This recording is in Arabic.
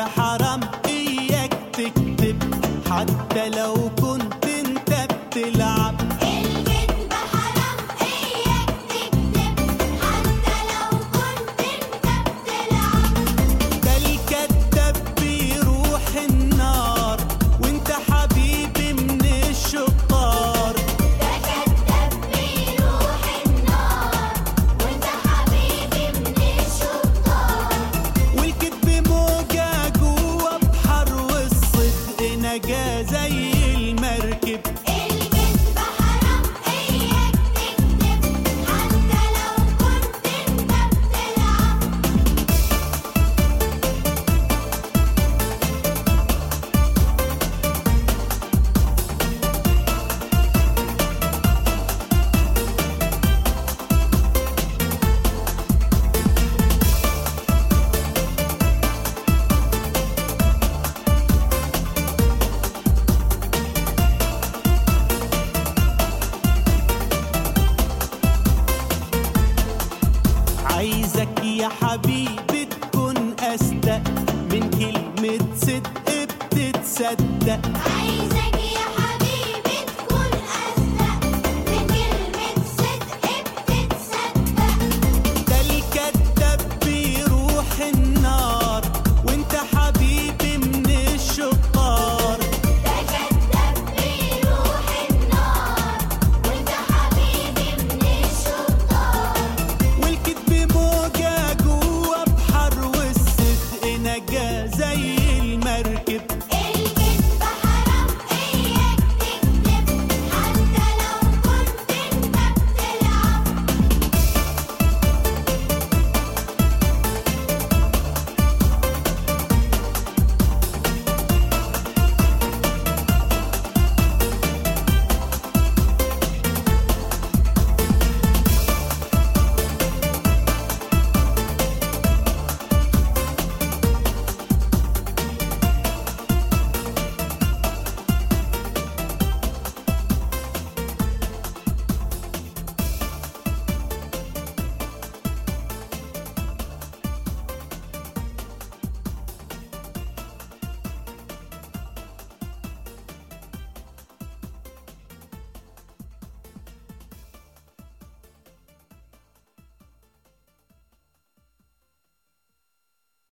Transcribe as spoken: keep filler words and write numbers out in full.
حرام إياك تكتب، حتى لو كنت انت بتلعب. الكدب حرام إياك تكتب، حتى لو كنت انت بتلعب. ده الكداب بيروح النار وانت حبيبي من الشطار. ده كداب بيروح النار وانت حبيبي من الشطار. والكدب موجة جوا بحر والصدق نجاة زي المركب. الكدب حرام إياك تكتب، حتى لو كنت انت بتلعب. عايزك يا حبيبي تكون أصدق من كلمة صدق بتتصدق. عايزك يا